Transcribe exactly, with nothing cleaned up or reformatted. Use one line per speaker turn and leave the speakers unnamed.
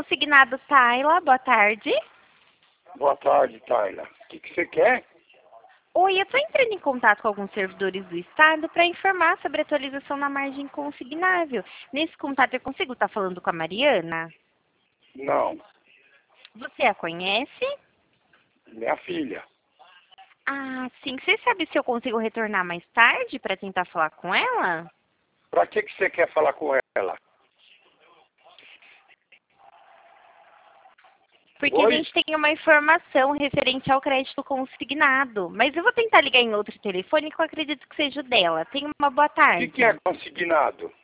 consignado Tayla, boa tarde.
Boa tarde, Tayla. O que, que você quer?
Oi, eu estou entrando em contato com alguns servidores do Estado para informar sobre a atualização na margem consignável. Nesse contato eu consigo estar falando com a Mariana?
Não,
Você a conhece?
minha filha.
Ah, sim. Você sabe se eu consigo retornar mais tarde para tentar falar com ela?
Pra que, que você quer falar com ela?
Porque
Oi?
a gente tem uma informação referente ao crédito consignado. Mas eu vou tentar ligar em outro telefone que eu acredito que seja o dela. Tenha uma boa
O que,
tarde.
que é consignado?